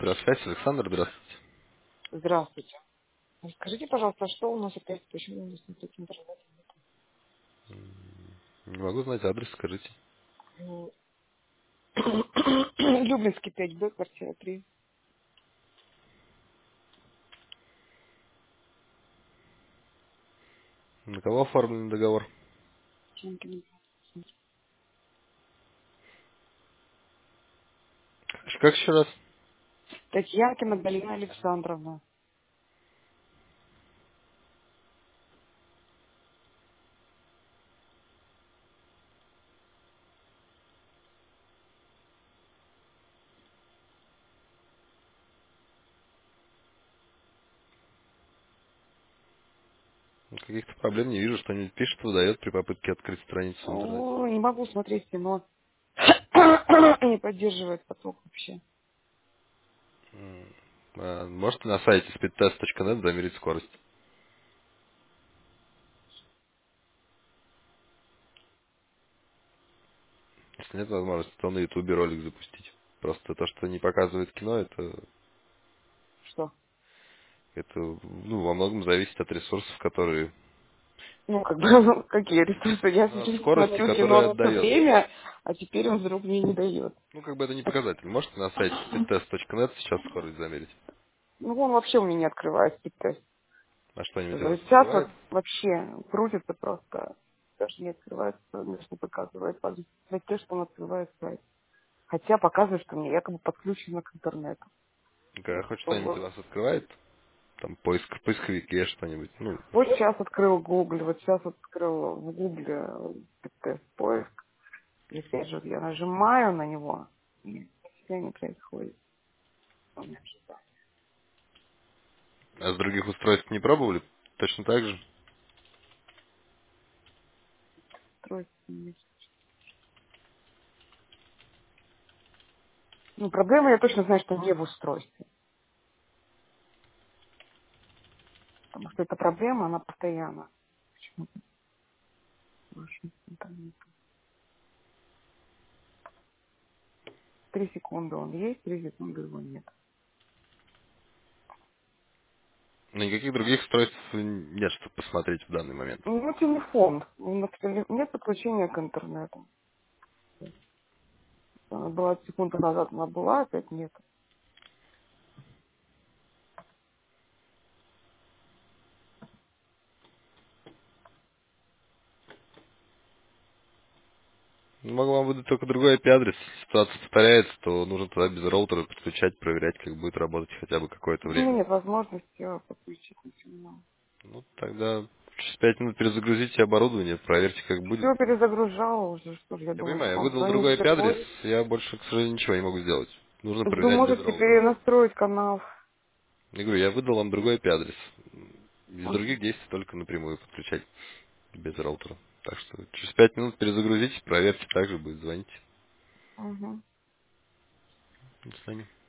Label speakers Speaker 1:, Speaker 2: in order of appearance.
Speaker 1: Здравствуйте, Александр, здравствуйте.
Speaker 2: Здравствуйте. Скажите, пожалуйста, что у нас опять, почему у нас не таким интернетом?
Speaker 1: Не могу знать адрес, скажите.
Speaker 2: Ну, Люблинский 5Б, квартира 3.
Speaker 1: На кого оформлен договор?
Speaker 2: Ченкина.
Speaker 1: Как еще раз?
Speaker 2: Татьянкина Галина Александровна.
Speaker 1: Каких-то проблем не вижу, что-нибудь пишет, выдает при попытке открыть страницу в интернете.
Speaker 2: О, не могу смотреть кино. Не поддерживает поток вообще.
Speaker 1: Можете на сайте speedtest.net замерить скорость. Если нет возможности, то на ютубе ролик запустить. Просто то, что не показывает кино,
Speaker 2: Что?
Speaker 1: это во многом зависит от ресурсов, которые...
Speaker 2: Ну, как бы, какие ресурсы? Я
Speaker 1: Ну, от
Speaker 2: сижу,
Speaker 1: скорости,
Speaker 2: смотрю кино
Speaker 1: которая
Speaker 2: все
Speaker 1: отдает.
Speaker 2: время, а теперь он вдруг мне не дает.
Speaker 1: Ну, как бы это не показатель. Можете на сайте speedtest.net сейчас скорость замерить?
Speaker 2: Ну, он вообще у меня не открывает спидтест.
Speaker 1: А что-нибудь у вас
Speaker 2: Сейчас вот
Speaker 1: открывает?
Speaker 2: вообще крутится просто. Даже не открывается, даже не показывает. На те, что он открывает сайт. Хотя показывает, что мне якобы подключено к интернету.
Speaker 1: А хоть что-нибудь у
Speaker 2: Вот
Speaker 1: вас открывает? Там поиск в поисковике что-нибудь. Ну,
Speaker 2: сейчас открыл Google, вот сейчас вот открыл в Google тест поиск. И опять же, вот я нажимаю на него, и ничего не происходит. Он не ожидает.
Speaker 1: а с других устройств не пробовали? Точно так же?
Speaker 2: Устройство нет. Ну, проблема, я точно знаю, что не в устройстве. Потому что эта проблема, она постоянно. Почему-то в вашем интернете. 3 секунды он есть, 3 секунды его нет.
Speaker 1: Но никаких других устройств нет, чтобы посмотреть в данный момент.
Speaker 2: Ну, телефон. Нет подключения к интернету. Она была секунду назад, она была, опять нет.
Speaker 1: Ну, могу вам выдать только другой IP-адрес. Если ситуация повторяется, то нужно тогда без роутера подключать, проверять, как будет работать хотя бы какое-то
Speaker 2: У меня
Speaker 1: время.
Speaker 2: нет возможности подключить ничего.
Speaker 1: Ну, тогда через 5 минут перезагрузите оборудование, проверьте, как будет.
Speaker 2: Все перезагружала уже, что ж, я
Speaker 1: Я
Speaker 2: думаю,
Speaker 1: понимаю,
Speaker 2: что
Speaker 1: я
Speaker 2: вам
Speaker 1: выдал
Speaker 2: звонить
Speaker 1: другой IP-адрес,
Speaker 2: приходит.
Speaker 1: я больше, к сожалению, ничего не могу сделать. Нужно
Speaker 2: Вы
Speaker 1: проверять без
Speaker 2: можете
Speaker 1: роутера.
Speaker 2: перенастроить канал.
Speaker 1: Я говорю, я выдал вам другой IP-адрес. Без
Speaker 2: Ага.
Speaker 1: других действий только напрямую подключать без роутера. Так что через 5 минут перезагрузите, проверьте, также будет звонить.
Speaker 2: Угу.
Speaker 1: До свидания.